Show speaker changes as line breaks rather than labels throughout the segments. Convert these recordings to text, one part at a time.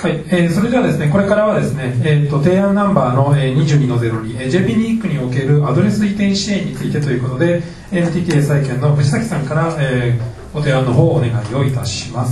はい、それではですね、これからはですね、提案ナンバーの22の02、JP-NIC におけるアドレス移転支援についてということで、NTT 債券の藤崎さんから、ご提案の方をお願いをいたします。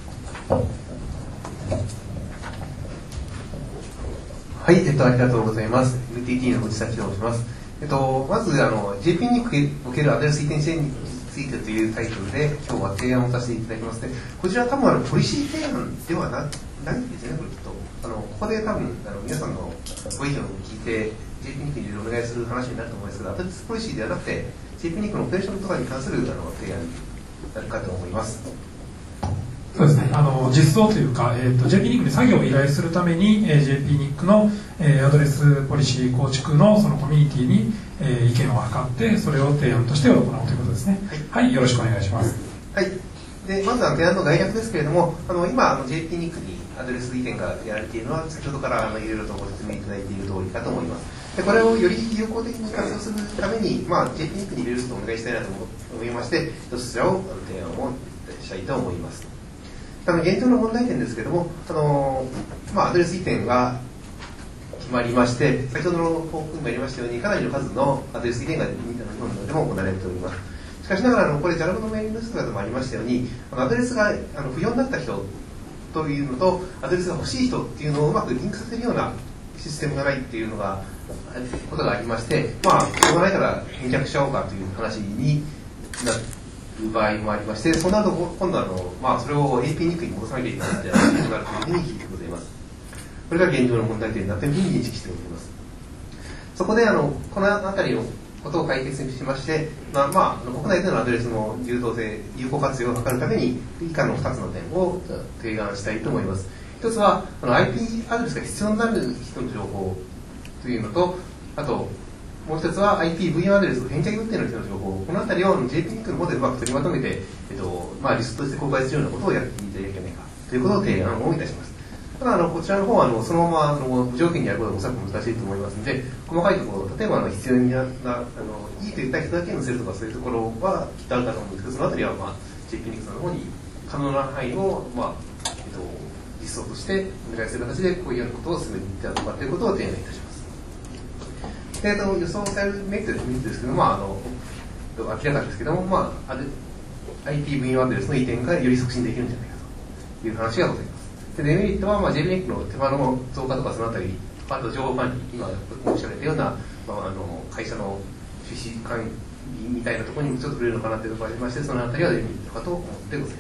はい、ありがとうございます。NTT の藤崎と申します。まずJP-NIC におけるアドレス移転支援についてというタイトルで今日は提案をさせていただきますね。こちらは多分ポリシー提案ではないんですね、これきっと。ここで多分皆さんのご意見を聞いて JP-NIC にいろいろお願いする話になると思いますが、アドレスポリシーではなくて JP-NIC のオペレーションとかに関する提案になるかと思います。
そうですね、実装というか、JP-NIC に作業を依頼するために、JP-NIC の、アドレスポリシー構築のそのコミュニティに、意見を図ってそれを提案として行うということですね。はい、はい、よろしくお願いします。
はい。でまずは提案の概略ですけれども、今JP-NIC にアドレス移転がやられているのは先ほどからいろいろとご説明いただいている通りかと思います。でこれをより有効的に活用するために、JP-NIC にいろいろとお願いしたいなと思いまして、そちらを提案をしたいと思います。現状の問題点ですけれども、アドレス移転が決まりまして、先ほどの報告にもありましたように、かなりの数のアドレス移転が日本でも行われております。しかしながら、これ、JALM のメールの姿でもありましたように、アドレスが不要になった人というのと、アドレスが欲しい人っていうのをうまくリンクさせるようなシステムがないっていうのが、ことがありまして、しょうがないから返却しちゃおうかという話になる場合もありまして、そうなると今度それを AP-NIC に戻さなきゃいけないという話になるというふうに聞いてございます。これが現状の問題点になっているというふうに認識しております。そこでこの辺りのことを解決しまして、国内でのアドレスの流動性、有効活用を図るために以下の2つの点を提案したいと思います。一つはIP アドレスが必要になる人の情報というのと、あともう一つは IPv4 アドレスの返却予定の人の情報、この辺りを JP-NIC の方でうまく取りまとめて、リストとして公開するようなことをやっていただけないかということを提案をいたします。ただこちらの方はそのまま無条件にやることはおそらく難しいと思いますので、細かいところ、例えば必要にいいと言った人だけ載せるとかそういうところはきっとあるかと思うんですけど、そのあたりはJP-NIC の方に可能な範囲を実装としてお願いする形でこういうようなことを進めていただくかということを提案いたします。予想されるメリットですけども、明らかですけども、IPv4 アドレスの移転がより促進できるんじゃないかという話がございます。でデメリットは、JP-NIC の手間の増加とかそのあたり、あと情報管理、今申し上げたような、会社の趣旨管理みたいなところにもちょっと触れるのかなというところがありまして、そのあたりはデメリットかと思ってございます。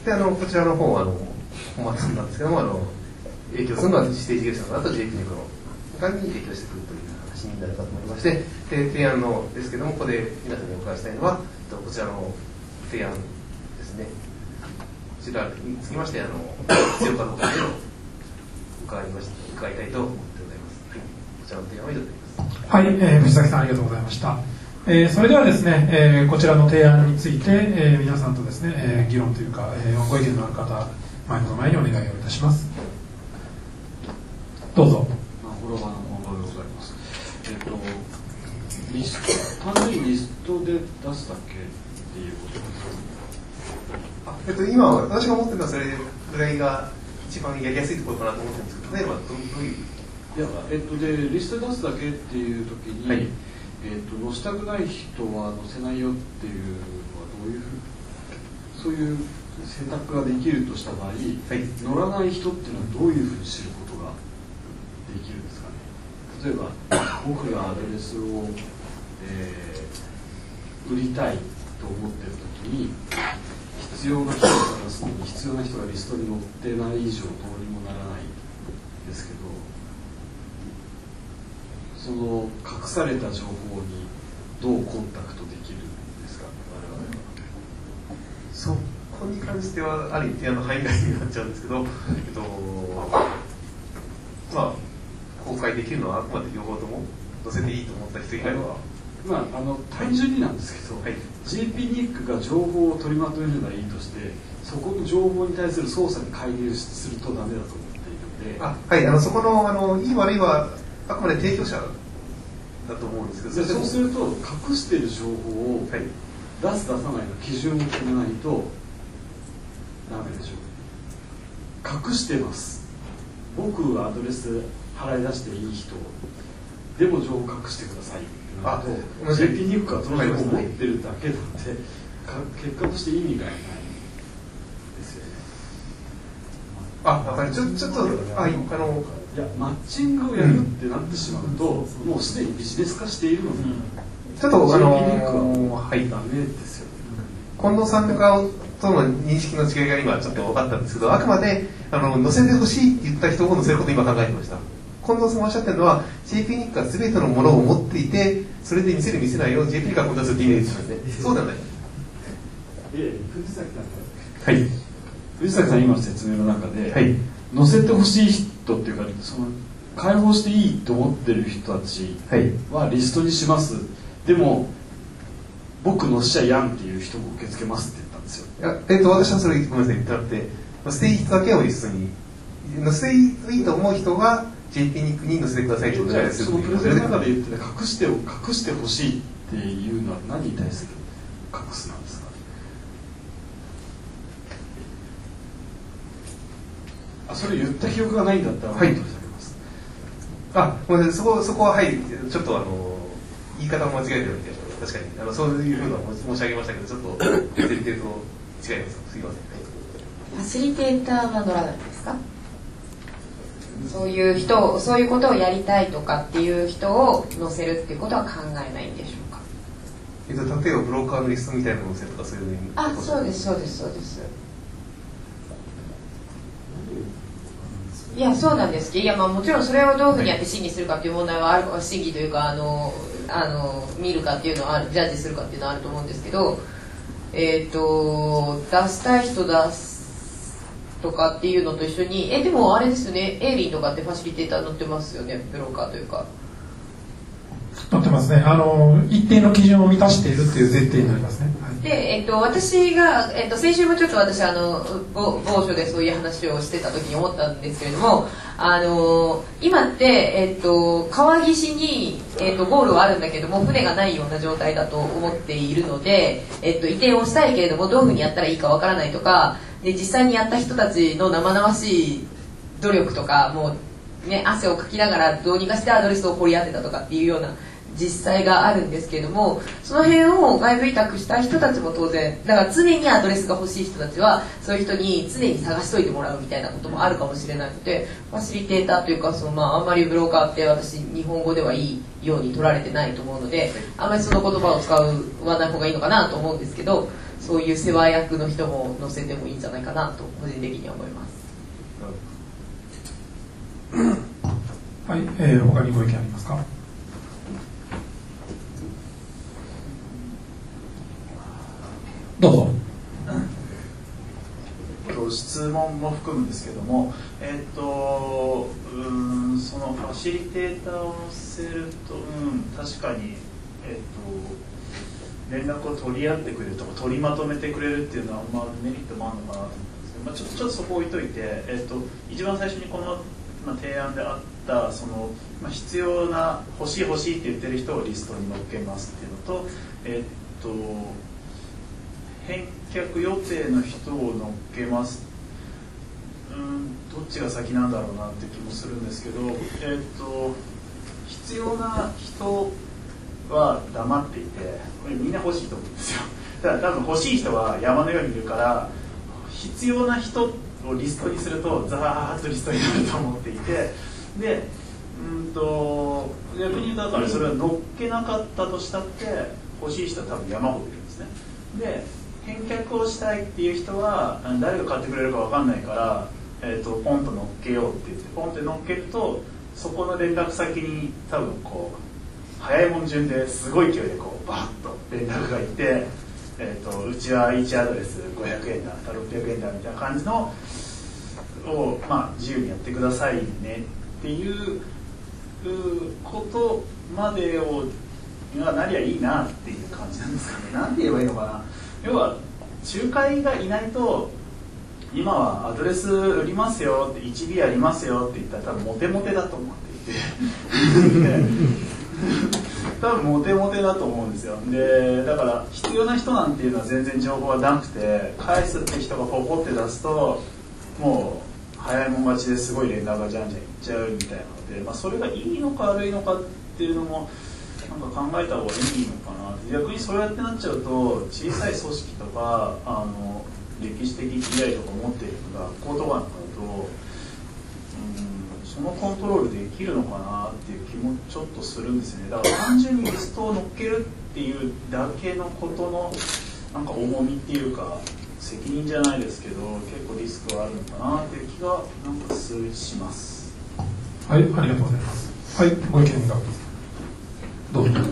でこちらの方は本末なんですけども、影響するのは指定事業者の方と JP-NIC の間に影響してくるという話になるかと思いまして、提案のですけども、ここで皆さんにお伺いしたいのは、こちらの提案ですね。こちらにつきまして、必要かどうかで伺いたいと思ってございます。はい、こちらの提案を以上でございます。
はい、藤崎さんありがとうございました。それではですね、こちらの提案について、皆さんとですね、議論というか、ご意見のある方、前の前にお願いをいたします。どうぞ。
フォロワーの近藤でございます。単純にリストで出すだけっていうことですか？
今私が思ってるのはそれぐらいが一番やりやすいところかなと思ってるんですけど、例えばどういう？
でリストで出すだけっていう時に、はい、載せたくない人は載せないよっていうのはどういうそういう選択ができるとした場合、はい、載らない人っていうのはどういうふうに知ることができるんですかね。例えば僕がアドレスを、売りたいと思ってる時に必要な人を探すのに必要な人がリストに載ってない以上どうにもならないんですけど、その隠された情報にどうコンタクトできるんですか、我々は。
そこに関してはある一定の範囲外になっちゃうんですけど、公開できるのはあくまで両方とも載せていいと思った人以外は、
単純になんですけど、はい、JP-NIC が情報を取りまとめるのはいいとして、そこの情報に対する操作に介入するとダメだと思っているので、
はい、そこのいい悪いはあくまで提供者だと思うんですけど、
そうすると隠している情報を出す出さないの基準を決めないとダメでしょう。 隠してます。僕はアドレス払い出していい人でも情報隠してくださいっていうのと JP ニックはその情報を持ってるだけだって結果として意味がないですよね。
ちょっと
いやマッチングをやるってなってしまうと、もうすでにビジネス化しているのに、
ちょっと
JP ニックはダメですよね。
近藤さん側との認識の違いが今ちょっと分かったんですけど、あくまで載せてほしいって言った人を載せることを今考えてました。近藤さんがおっしゃってるのは JP ニックは全てのものを持っていて、それで見せる見せないを JP ニックがコントロールするって意味ですよね。そうではない。
藤崎さん今の説明の中で、
はい、
載せてほしい人っていうか、その開放していいと思ってる人たちはリストにします、でも僕載せちゃやんっていう人も受け付けますって言ったんですよ。
私はそれごめんなさい言ったって、載せていい人だけをリストに、載せていいと思う人は JP ニックに載せてくださいってことです。
そのプレゼンの中で言ってた隠してほしいっていうのは何に対する隠すなんですか。それ言った記憶がないんだったら、
はい、ごめんなさい、そこははい、ちょっと言い方を間違えてるみたいな。確かにそういうふうな申し上げましたけど、ちょっとファシリテーターと違います。すいません。
ファシリテーターは乗らないんですか。そういうことをやりたいとかっていう人を乗せるっていうことは考えないんでしょうか。
例えばブローカーのリストみたいなのを載せるとかそういう意味。
そうです。いやそうなんですけど、いやもちろんそれをどういうふうにやって審議するかっていう問題はあるか、審議というか見るかっていうのはジャッジするかっていうのはあると思うんですけど、出したい人出すとかっていうのと一緒にでもあれですよね、エイリンとかってファシリテーター載ってますよね、ブローカーというか。
載ってますね。一定の基準を満たしているっていう前提になりますね。
で、私が、先週もちょっと私某所でそういう話をしてた時に思ったんですけれども、今って、川岸に、ゴールはあるんだけども船がないような状態だと思っているので、移転をしたいけれどもどういうふうにやったらいいかわからないとかで、実際にやった人たちの生々しい努力とかもう、ね、汗をかきながらどうにかしてアドレスを掘り当てたとかっていうような実際があるんですけれども、その辺を外部委託した人たちも当然だから、常にアドレスが欲しい人たちはそういう人に常に探しといてもらうみたいなこともあるかもしれないので、ファシリテーターというかあんまりブローカーって私日本語ではいいように取られてないと思うので、あんまりその言葉を使わない方がいいのかなと思うんですけど、そういう世話役の人も載せてもいいんじゃないかなと個人的には思います。
はい、他にご意見ありますか。どうぞ。
質問も含むんですけども、そのファシリテーターを載せると、確かに、連絡を取り合ってくれるとか取りまとめてくれるっていうのは、メリットもあるのかなと思うんですけど、ちょっとそこ置いといて、一番最初にこの、提案であった必要な欲しいって言ってる人をリストに載っけますっていうのと、返却予定の人を乗っけます。どっちが先なんだろうなって気もするんですけど、必要な人は黙っていて、これみんな欲しいと思うんですよ。ただ多分欲しい人は山のようにいるから、必要な人をリストにするとザーッとリストになると思っていて、で、逆に言うとだからそれは乗っけなかったとしたって欲しい人は多分山ほどいるんですね。で返却をしたいっていう人は誰が買ってくれるか分かんないから、ポンと乗っけようって言ってポンって乗っけると、そこの連絡先に多分こう早いもん順ですごい勢いでこうバッと連絡がいって、うちは1アドレス500円だ600円だみたいな感じのを、自由にやってくださいねっていうことまでをなりゃいいなっていう感じなんですかね。なんて言えばいいのかな。要は仲介がいないと、今はアドレス売りますよって 1B ありますよって言ったら多分モテモテだと思っていて多分モテモテだと思うんですよ。でだから必要な人なんていうのは全然情報がなくて、返すって人がポコって出すともう早いもん勝ちですごい連絡がじゃんじゃんいっちゃうみたいなので、まあ、それがいいのか悪いのかっていうのもなんか考えた方がいいのかな。逆にそうやってなっちゃうと小さい組織とか歴史的 PI とか持っている学校とかになるとそのコントロールできるのかなっていう気もちょっとするんですね。だから単純にリストを乗っけるっていうだけのことのなんか重みっていうか責任じゃないですけど結構リスクはあるのかなっていう気がなんかします。
はい、ありがとうございます。はい、ご意見がどうぞ。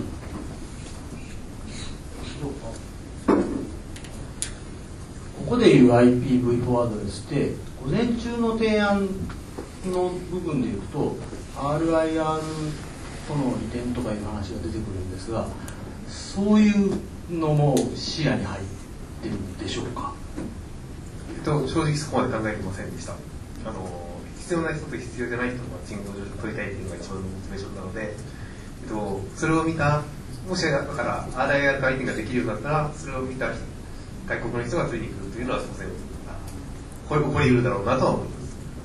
ここでいう IPv4 アドレスって午前中の提案の部分でいうと RIR との利点とかいう話が出てくるんですが、そういうのも視野に入ってるんでしょうか。
正直そこまで考えてませんでした。必要な人と必要じゃない人が賃金を取りたいというのが一番のモチベーションなので、それを見たもしだから RIR 相手ができるようになったらそれを見た外国の人がついに来るというのは当然これいるだろうなとは思います。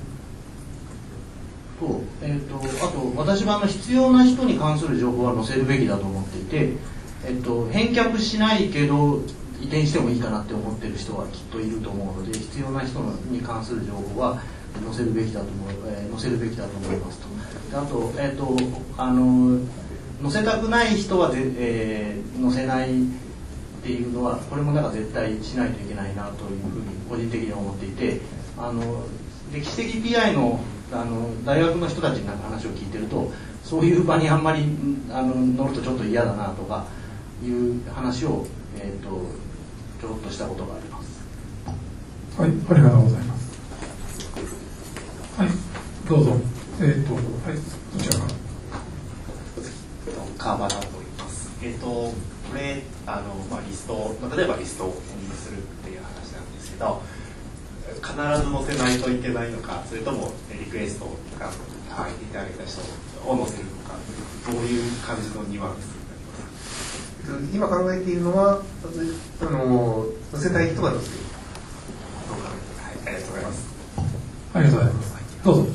あと私は必要な人に関する情報は載せるべきだと思っていて、返却しないけど移転してもいいかなって思ってる人はきっといると思うので、必要な人に関する情報は載せるべきだと思いますと。あと、載せたくない人は載せないっていうのはこれもなんか絶対しないといけないなというふうに個人的には思っていて、歴史的 PI の大学の人たちになんか話を聞いてると、そういう場にあんまり乗るとちょっと嫌だなとかいう話を、ちょろっとしたことがあります。
はい、ありがとうございます。はい、どうぞ。はい、どちらから。
川場だと言います。これリスト、例えばリストを編入するっていう話なんですけど、必ず載せないといけないのか、それともリクエストが入っていただいた人を載せるのか、どういう感じのニュアンスになりますか。
今考えているのは載せたい人が載せる。
はい、ありがとうございます。
ありがとうございます。どうぞ。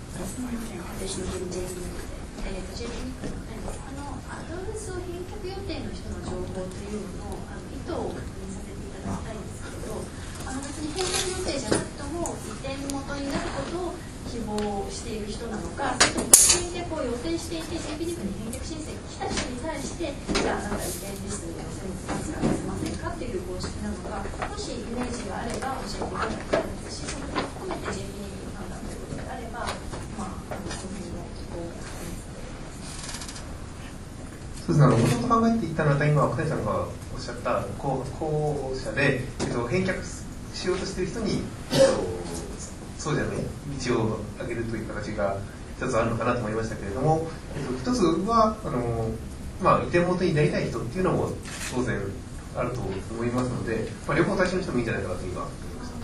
アドレスを返却予定の人の情報というのの意図を確認させていただきたいんですけれど、別に返却予定じゃなくとも移転元になることを希望している人なのか、それとも返却を予定していて JP リクに返却申請が来た人に対してじゃあなんか移転リストで載せますか載せませんかっていう方式なのか、もしイメージがあれば教えていただきたいですし、それも含めて JP リクの判断ということであれば、その辺の希望を
もともと考えていたのは今奥谷さんがおっしゃった候補者で、返却しようとしている人に、そうじゃない道を上げるという形が一つあるのかなと思いましたけれども、一つは移転元になりたい人っていうのも当然あると思いますので、両方対象の人もいいんじゃないかなと今思いました。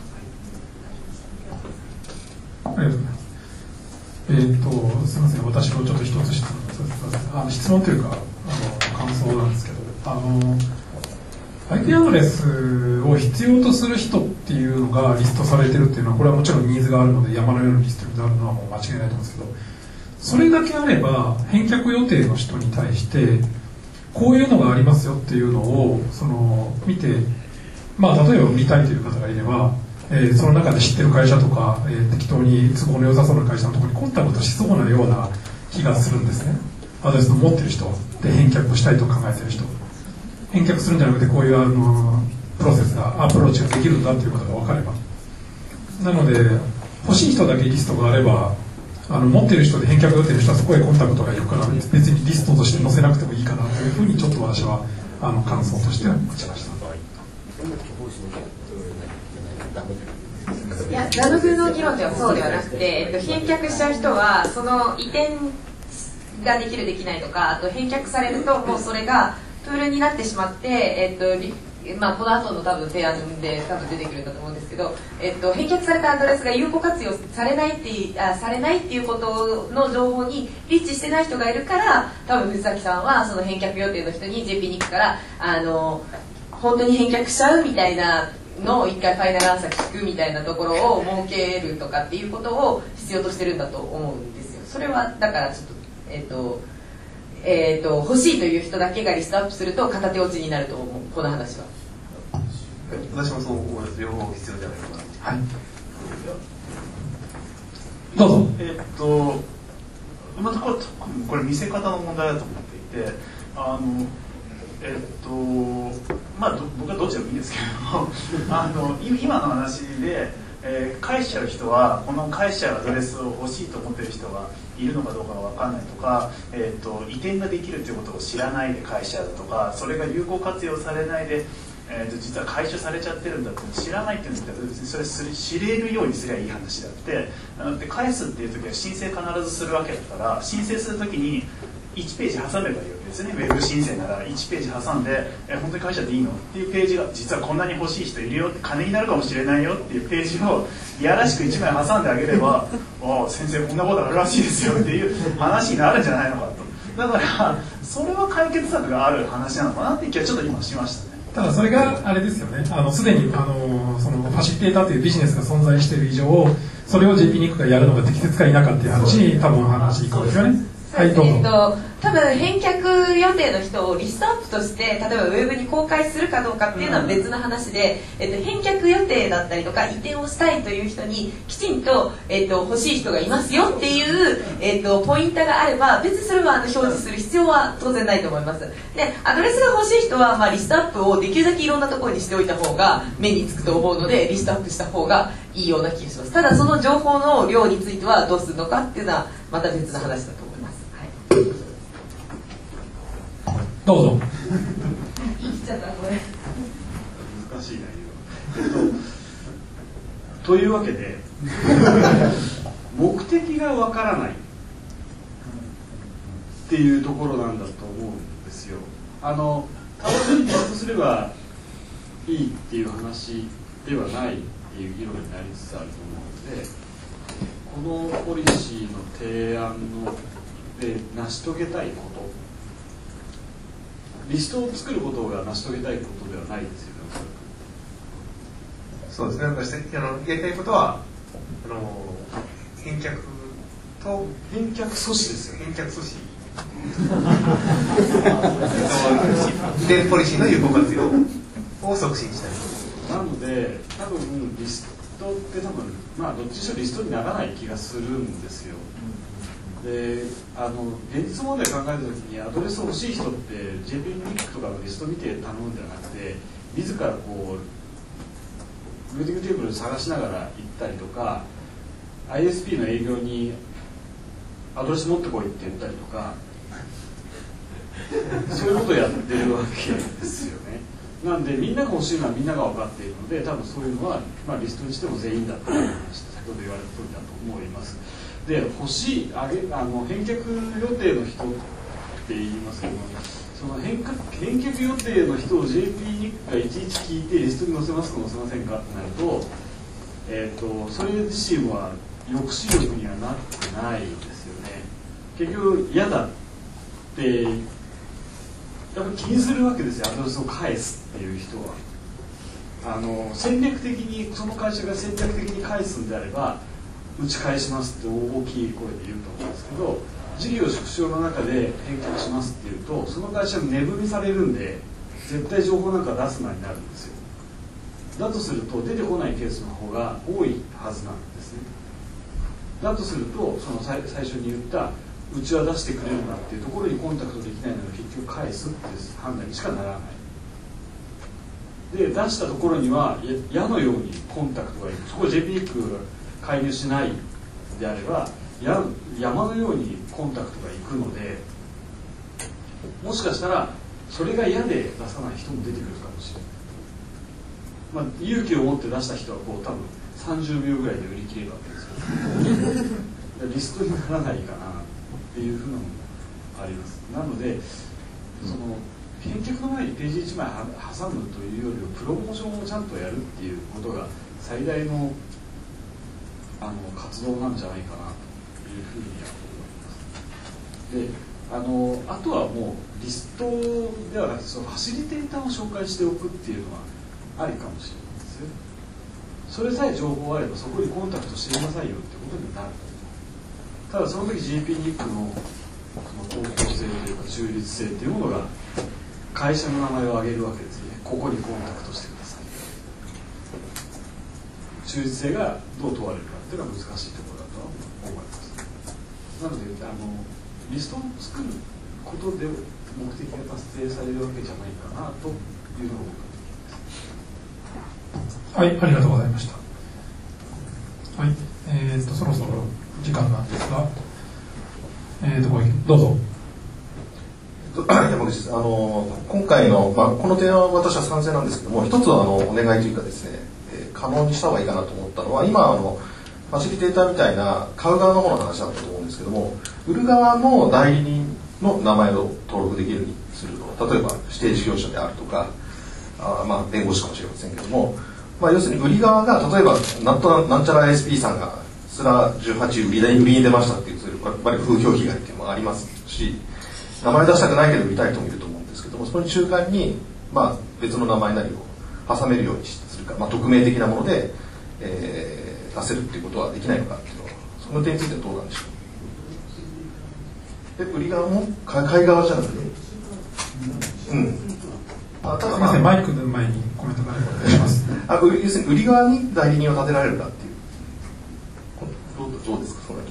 ありがとうございます。すみません、私もちょっと一つ質問質問というか感想なんですけど、IP アドレスを必要とする人っていうのがリストされてるっていうのは、これはもちろんニーズがあるので山のようなリストになるのはもう間違いないと思うんですけど、それだけあれば返却予定の人に対してこういうのがありますよっていうのを見て、例えば売りたいという方がいれば、その中で知ってる会社とか、適当に都合の良さそうな会社のところにコンタクトしそうなような気がするんですね。アドレスの持ってる人で返却をしたいと考えてる人、返却するんじゃなくてこういうプロセスがアプローチができるんだということが分かれば、なので欲しい人だけリストがあれば持ってる人で返却予定の人はそこへコンタクトがいるから別にリストとして載せなくてもいいかなというふうにちょっと私は感想としては持ちました。
いや、ナノフの議論ではそうではなくて、返却しちゃう人はその移転ができるできないとか、あと返却されるともうそれがプールになってしまって、この後の多分提案で多分出てくるんだと思うんですけど、返却されたアドレスが有効活用されないっていうことの情報にリッチしてない人がいるから、多分藤崎さんはその返却予定の人に JP ニックから本当に返却しちゃうみたいなの一回ファイナルアンサー聞くみたいなところを設けるとかっていうことを必要としてるんだと思うんですよ。それはだからちょっと欲しいという人だけがリストアップすると片手落ちになると思う、この話は。
私もそう思います。両方必要じゃないかな。
はい。どうぞ。
今のところこれ見せ方の問題だと思っていて、まあ僕はどっちでもいいんですけれども今の話で、返しちゃう人はこの返しちゃうアドレスを欲しいと思っている人がいるのかどうかが分かんないとか、移転ができるということを知らないで返しちゃうとか、それが有効活用されないで、実は回収されちゃってるんだって知らないっていうんだったら別にそれ知れるようにすればいい話であって、返すっていう時は申請必ずするわけだから、申請する時に1ページ挟めばいいわけですね。ウェブ申請なら1ページ挟んで本当に返しちゃっていいのっていうページが、実はこんなに欲しい人いるよって、金になるかもしれないよっていうページをいやらしく1枚挟んであげれば先生こんなことあるらしいですよっていう話になるんじゃないのかと。だからそれは解決策がある話なのかなって気はちょっと今しましたね。
ただそれがあれですよね、すでにそのファシリテーターというビジネスが存在している以上、それを JP ニックがやるのが適切か否かっていう話に多分話いくんですよね。はい、どうぞ。
多分返却予定の人をリストアップとして例えばウェブに公開するかどうかっていうのは別の話で、返却予定だったりとか移転をしたいという人にきちんと、欲しい人がいますよっていう、ポイントがあれば別にそれは表示する必要は当然ないと思います。でアドレスが欲しい人は、リストアップをできるだけいろんなところにしておいた方が目につくと思うのでリストアップした方がいいような気がします。ただその情報の量についてはどうするのかっていうのはまた別の話だと思います。
どうぞ。
言っちゃったこれ。
難しい内容。というわけで目的がわからないっていうところなんだと思うんですよ。単純にリストすればいいっていう話ではないっていう議論になりつつあると思うので、このポリシーの提案で成し遂げたいこと、リストを作ることが成し遂げたいことではないですよね。
そうですね。やりたいことは返却と
返却阻止ですよね。
返却阻止移転ポリシーの有効活用を促進したい。
なので多分リストってどっちにしろリストにならない気がするんですよ。で現実問題考えた時にアドレス欲しい人って JP ニックとかのリスト見て頼むんじゃなくて、自らこうルーティングテーブル探しながら行ったりとか ISP の営業にアドレス持ってこいって言ったりとかそういうことをやってるわけですよね。なんでみんなが欲しいのはみんなが分かっているので、多分そういうのは、リストにしても全員だと思いました。先ほど言われた通りだと思います。で返却予定の人って言いますけども、その返却予定の人を JP ニックがいちいち聞いてリストに載せますか載せませんかってなると、それ自身は抑止力にはなってないですよね。結局嫌だってやっぱり気にするわけですよ、アドレスを返すっていう人は。戦略的にその会社が戦略的に返すんであれば打ち返しますって大きい声で言うと思うんですけど、事業縮小の中で返却しますっていうとその会社に値踏みされるんで絶対情報なんか出すなになるんですよ。だとすると出てこないケースの方が多いはずなんですね。だとするとその最初に言ったうちは出してくれるなっていうところにコンタクトできないので結局返すっていう判断にしかならない。で出したところには矢のようにコンタクトがいく。そこ JP ニックが介入しないであれば山のようにコンタクトがいくので、もしかしたらそれが嫌で出さない人も出てくるかもしれない。勇気を持って出した人は多分30秒ぐらいで売り切れるわけですよリストにならないかなっていうふうなのもあります。なのでその返却の前にページ1枚挟むというよりはプロモーションをちゃんとやるっていうことが最大の活動なんじゃないかなというふうに思います。であとはもうリストではなくてそのファシリテーターを紹介しておくっていうのはありかもしれないですよ。 それさえ情報があればそこにコンタクトしてくださいよってことになる。ただその時 GP ニックの公共性というか中立性というものが会社の名前を挙げるわけですね。ここにコンタクトしてください。中立性がどう問われるかっていうのは難しいところだと思います。なのでリストを作ることで目的が達成されるわけじゃないかなというのを
はい、ありがとうございました。はい、そろそろ時間なんですが、どうぞ。
山口です。今回の、この提案は私は賛成なんですけども、一つはお願いというかですね、可能にした方がいいかなと思ったのは、今ファシリテーターみたいな買う側の方の話だったと思うんですけども、売る側の代理人の名前を登録できるようにすると、例えば指定事業者であるとか、弁護士かもしれませんけども、要するに売り側が例えばなんちゃら ISP さんがスラ18売りに出ましたっていう、そういう割と風評被害っていうのもありますし、名前出したくないけど売りたい人もいると思うんですけども、その中間に別の名前なりを挟めるようにするか、匿名的なもので、出せるっていうことはできないのかっていうのは、その点についてはどうなんでしょう。売り側も買い側じゃなくて、
ただマイクの前にコメントがお願いします。
要するに売り側に代理人を立てられるかっていう、どうですか、その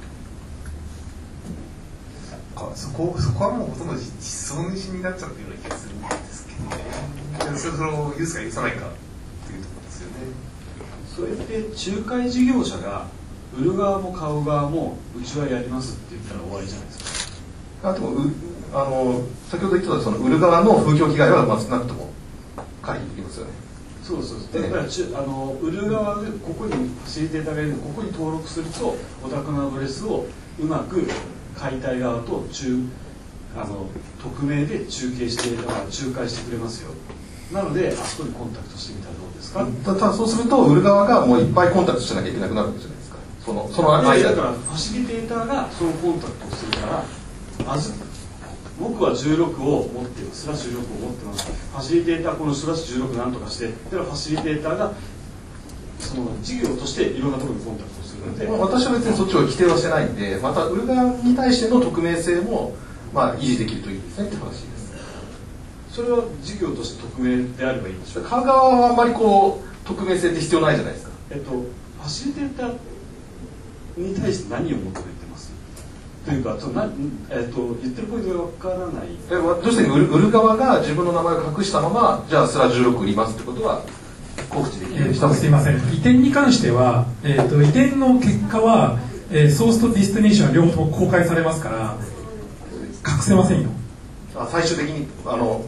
そこはもうほとんど実装主になっちゃってるような気がするんですけどね。それを許すか許さないかっていうところですよね。
それって仲介事業者が売る側も買う側もうちはやりますって言ったら終わりじゃないですか。
でも先ほど言ってたその売る側の風評被害は少なくとも回避できますよね。
そうだから売る側でここにファシリテーターがいるので、ここに登録するとお宅のアドレスをうまく買いたい側と匿名で仲介してくれますよ。なのであそこにコンタクトしてみたらどうですか。
ただそうすると売る側がもういっぱいコンタクトしなきゃいけなくなるわけじゃないですか。その間
だからファシリテーターがそのコンタクトをするから、僕は16を持っています。スラッシュ16を持ってます。ファシリテーターこのスラッシュ16なんとかして、ではファシリテーターがその事業としていろんなところにコンタクトするので、
私は別にそっちを規定はしてないんで、また売る側に対しての匿名性も維持できるといいですねって話です。
それは事業として匿名であればいいんでしょうか。
買う側はあんまり匿名性って必要ないじゃないですか。
ファシリテーターに対して何を求めてますというか、言ってるポイントがわからない。
どうして売る側が自分の名前を隠したまま、じゃあスラ16売りますってことは告知できるようにした方がいい。
すいません。移転に関しては、移転の結果は、ソースとディスティネーションは両方とも公開されますから隠せませんよ。
最終的に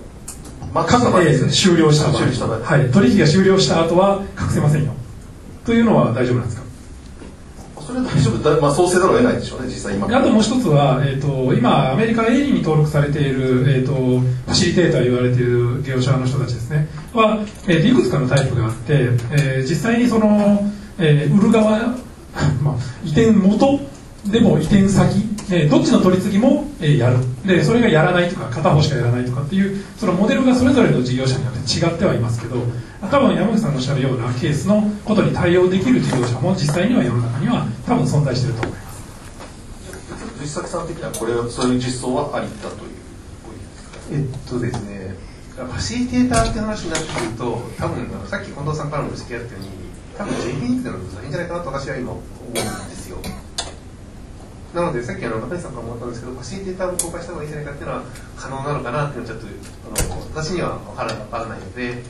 終了した場合、はい、取引が終了した後は隠せませんよというのは大丈夫なんですか。
それは大丈夫そうせざるを得ないでしょうね、実際今。
あともう一つは、今アメリカ AD に登録されている、ファシリテーター言われている業者の人たちですねは、いくつかのタイプがあって、実際にその、売る側、移転元でも移転先、どっちの取り次ぎも、やる。でそれがやらないとか片方しかやらないとかっていうそのモデルがそれぞれの事業者によって違ってはいますけど、多分山口さんのおっしゃるようなケースのことに対応できる事業者も実際には世の中には多分存在していると思います。
藤崎さん的にはそういう実装はありだという。
ですね、ファシリテーターって話になってくると、多分さっき近藤さんからも指摘あったように、多分 JP っていうのがいいんじゃないかなと私は今思うんですよ。なのでさっき中西さんからもあったんですけど、ファシリテーターも公開した方がいいんじゃないかっていうのは可能なのかなっていうのはちょっと私には分からないので、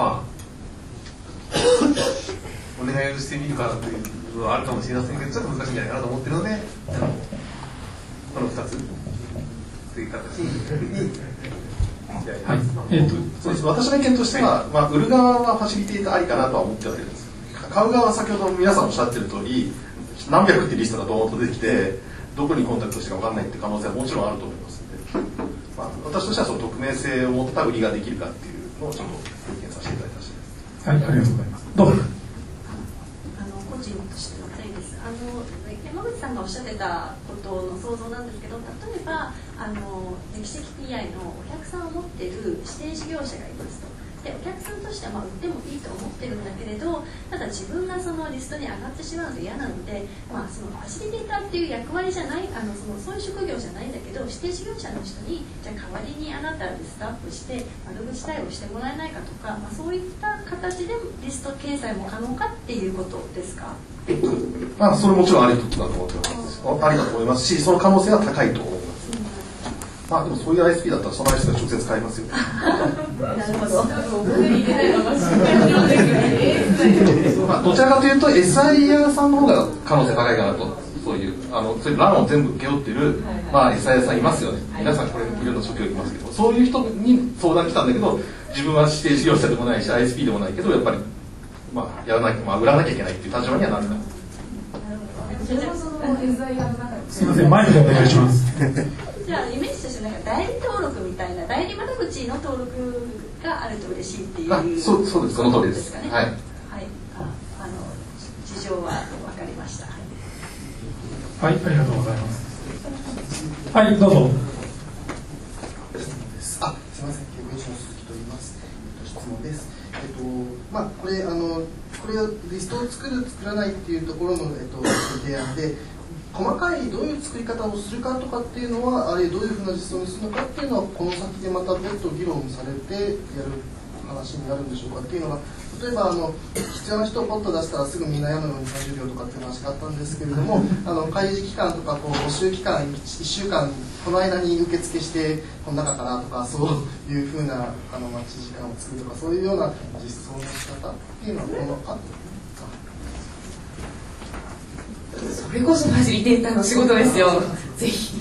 お願いをしてみるかというのはあるかもしれませんけど、ちょっと難しいんじゃないかなと思ってるので、この2つという形に
私の意見としては、売る側はファシリテーターありかなとは思ってはいるんです。買う側は先ほど皆さんおっしゃってる通り、何百っていうリストがドーンと出てきて、どこにコンタクトしてか分かんないっていう可能性はもちろんあると思いますので、私としてはその匿名性を持った売りができるかっていうのをちょっとご意見させていただいた次第です。
はい、ありがとうございます。どうぞ。
個人としての点です。山口さんがおっしゃってたことの想像なんですけど、例えば歴史的 PI のお客さんを持っている指定事業者がいますと。 ってお客さんとしては売ってもいいと思ってるんだけれど、ただ自分がそのリストに上がってしまうの嫌なので、そのファシリテーターっていう役割じゃないそういう職業じゃないんだけど、指定事業者の人にじゃあ代わりにあなたリストアップして窓口対応してもらえないかとか、そういった形でリスト掲載も可能かっていうことですか？
それもちろんありだと思ってます。ありだと思いますし、その可能性は高いと思います。でもそういう ISP だったらその ISP が直接買いますよ。
なるほど。
どちらかというと SIR さんの方が可能性高いかなと。そういう欄を全部請け負っている、SIR さんいますよね。皆さんこれいろんな職業いますけど、そういう人に相談来たんだけど、自分は指定事業者でもないし ISP でもないけど、やっぱりやらなきゃ、売らなきゃいけないっていう立場にはなるから。
すみません、マイクでお願いします。
じゃあイメージとして代理登録みたいな、代理窓口の登録があると嬉しいっていう。
そうです、その通りです。
はい。事情は分かりました。
はい、ありがとうございます。はい、どうぞ。
すみません、警護士の鈴木と言います。質問です。これをリストを作る作らないっていうところの提案で、細かいどういう作り方をするかとかっていうのは、あるいはどういうふうな実装にするのかっていうのは、この先でまた別途議論されてやる話になるんでしょうかっていうのが、例えば必要な人をポッと出したらすぐみんなやるのに30秒とかっていう話があったんですけれども、開示期間とか募集期間1週間この間に受付してこの中からとか、そういうふうな待ち時間を作るとか、そういうような実装の仕方っていうのはこの
それこそファシリテーターの仕事ですよ。ぜひ。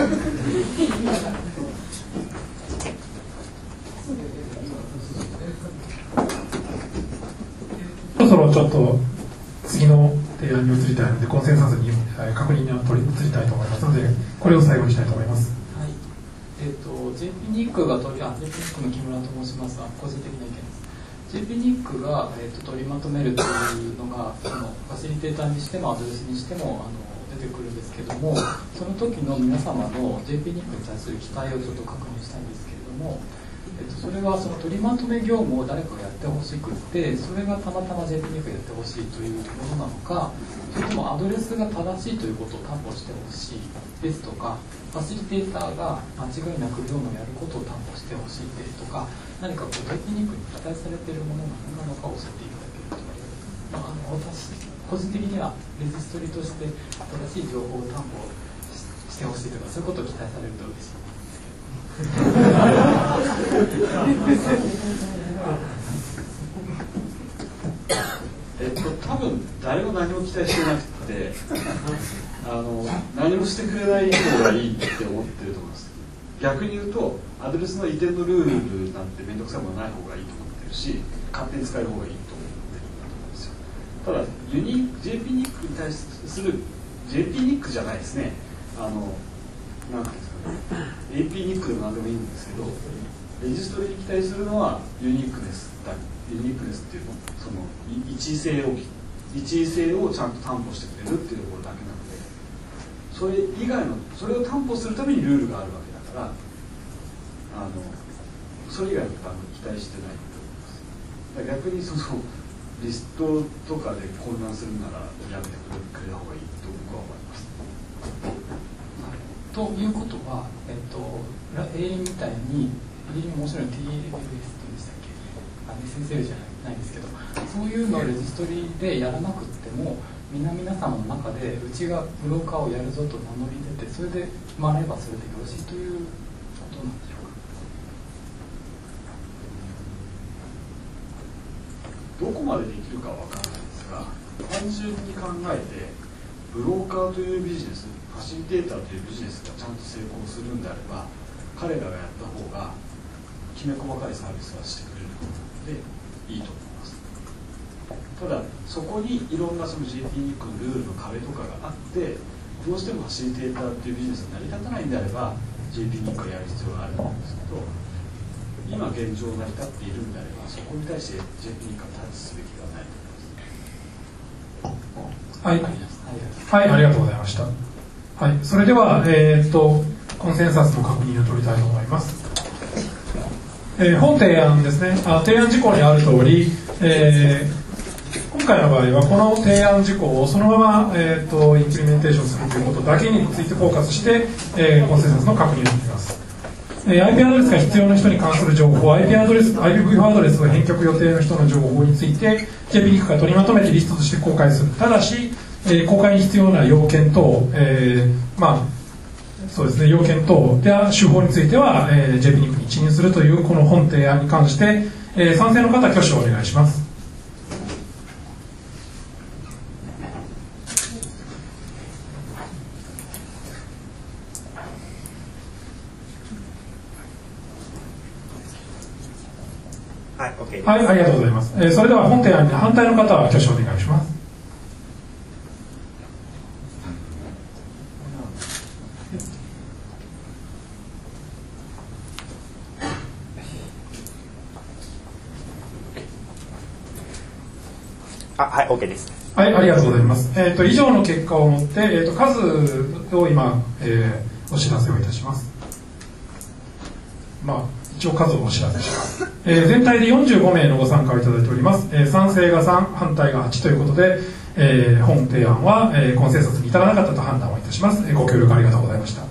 そろそろちょっと次の提案に移りたいので、コンセンサスに確認に移りたいと思いますので、これを最後にしたいと思います。
はい。JP ニックがJP ニックの木村と申しますが、個人的な意見です。JP ニックが、取りまとめるというのが、そのファシリテーターにしてもアドレスにしても出てくるんですけども、その時の皆様の JP ニックに対する期待をちょっと確認したいんですけれども、それはその取りまとめ業務を誰かがやってほしくって、それがたまたま JP ニックがやってほしいというものなのか、それともアドレスが正しいということを担保してほしいですとか、ファシリテーターが間違いなく業務をやることを担保してほしいですとか、何かJP ニックに期待されているものが何なのかを教えていただけると、私個人的にはレジストリとして正しい情報を担保してほしいとか、そういうことを期待されると嬉しい。
多分誰も何も期待してなくて何もしてくれない方がいいって思ってると思います。逆に言うとアドレスの移転のルールなんて面倒くさいものない方がいいと思ってるし、勝手に使える方がいいと思ってると思うんですよ。ただJP ニックに対する JP ニックじゃないですね、なんていうんですかね、AP ニックでも何でもいいんですけど、レジストリに期待するのはユニークネスっていうの、その一位性をちゃんと担保してくれるっていうところだけなので、それ以外のそれを担保するためにルールがあるわけだから、それ以外のことは期待してないと思います。逆にそのリストとかで混乱するならやめてくれた方がいいと僕は思います。
ということは、A みたいに非常に面白い TLS っていうんでしたっけ、SSL じゃないですけど、そういうのをレジストリでやらなくっても、皆様の中でうちがブローカーをやるぞと名乗り出て、それで回ればそれでよろしいということなんでしょ
うか。どこまでできるかは分からないですが、単純に考えてブローカーというビジネス、ファシリテーターというビジネスがちゃんと成功するんであれば、彼らがやった方がきめ細かいサービスはしてくれるのでいいと思います。ただそこにいろんなその JP ニックのルールの壁とかがあって、どうしてもファシリテーターっていうビジネスが成り立たないんであれば JP ニックをやる必要があると思うんですけど、今現状成り立っているんであれば、そこに対して JP ニックはタッチすべきではないと思います。
はい、はい、ありがとうございました。はい、それでは、コンセンサスの確認を取りたいと思います。 本提案ですね、提案事項にある通り、今回の場合はこの提案事項をそのまま、インプリメンテーションするということだけについてフォーカスして、コンセンサスの確認をしていきます。IP アドレスが必要な人に関する情報、IPv4 アドレスを返却予定の人の情報について JPNIC が取りまとめてリストとして公開する。ただし、公開に必要な要件等、そうですね、要件等や手法については、JPNIC に一任するというこの本提案に関して、賛成の方は挙手をお願いします。
はい、OK。
はい、ありがとうございます。それでは本提案に反対の方は挙手をお願いします。
はい、OK です。
はい、ありがとうございます。以上の結果をもって、数を今、お知らせをいたします。一応数をお知らせします。全体で45名のご参加をいただいております。賛成が3、反対が8ということで、本提案は、コンセンサスに至らなかったと判断をいたします。ご協力ありがとうございました。